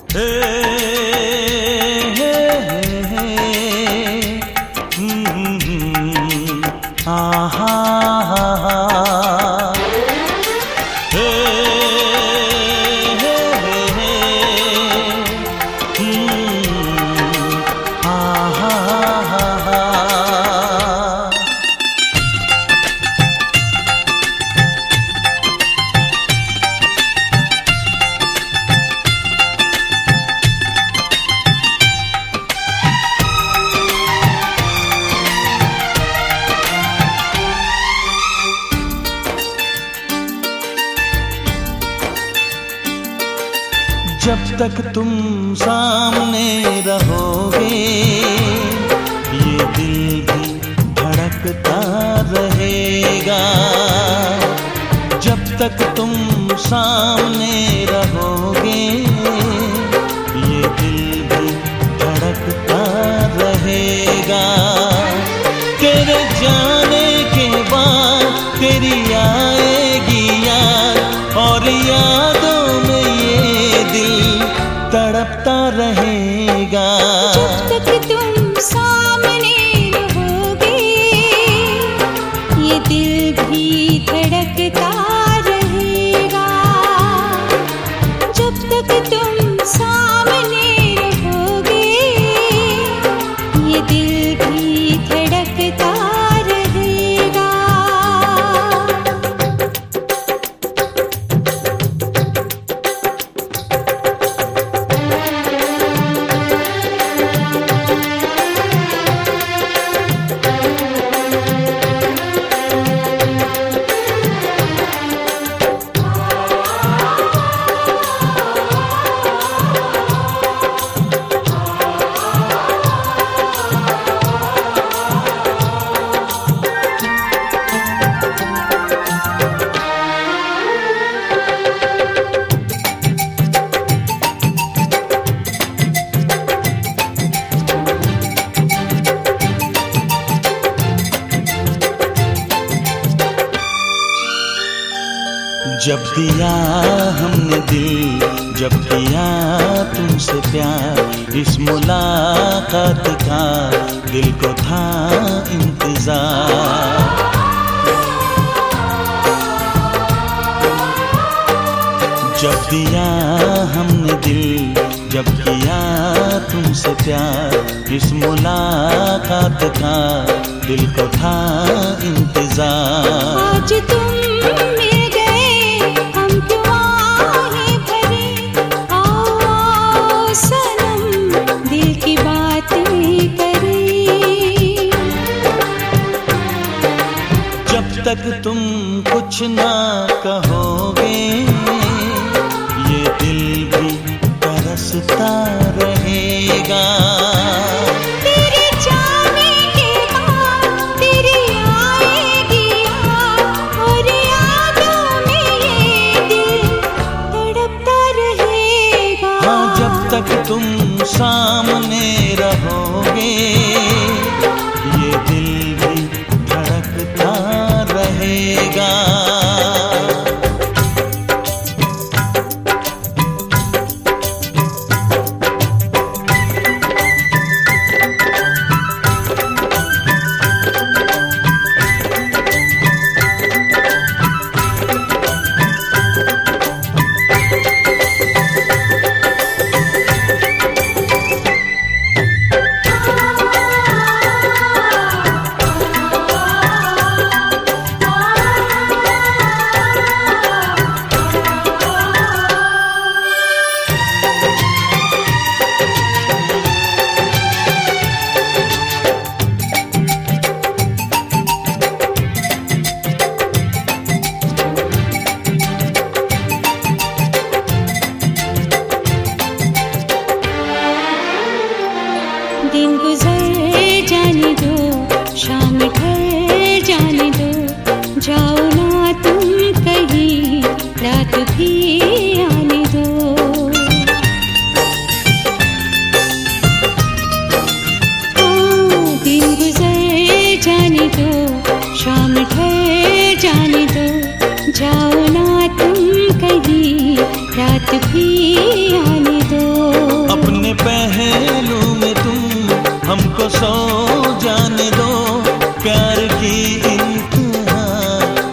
हे हे हे आहा हे हे आहा जब तक तुम सामने रहोगे ये दिल भी धड़कता रहेगा। जब तक तुम सामने रहोगे ये दिल भी धड़कता रहेगा। तेरे जाने के बाद तेरी आएगी याद और यादों में ये दिल तड़पता रहेगा। जब तक तुम सामने रहोगे ये दिल भी धड़कता रहेगा। जब तक तुम सामने रहोगे ये दिल भी धड़कता रहेगा। जब दिया हमने दिल, जब किया तुमसे प्यार, इस मुलाकात का दिल को था इंतजार। जब दिया हमने दिल, जब किया तुमसे प्यार, इस मुलाकात का दिल को था इंतजार। आज तुम मिल गए, हम क्यों आहें भरे, आओ सनम दिल की बातें करें। जब तक तुम कुछ ना कहोगे ये दिल भी तरसता रहेगा। तेरे जाने के बाद तेरी आएगी याद और यादों में ये दिल तड़पता रहेगा। हाँ, जब तक तुम सामने रहोगे ये दिल भी धड़कता रहेगा।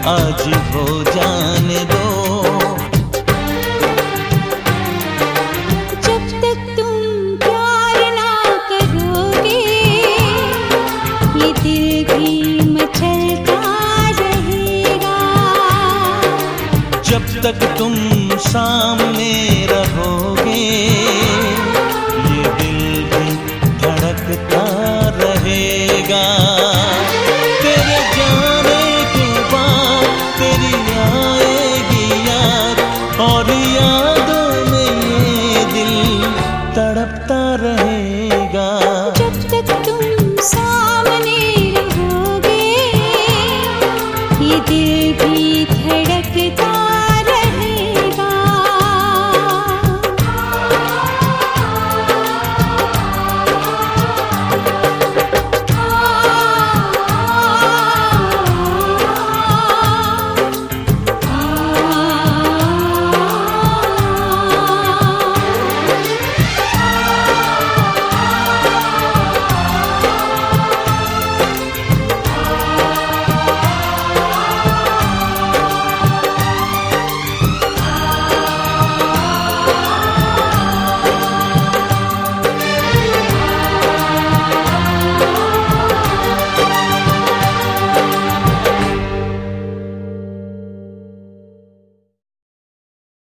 आज हो जाने दो। जब तक तुम प्यार ना करोगे ये दिल भी मचलता रहेगा। जब तक तुम सांस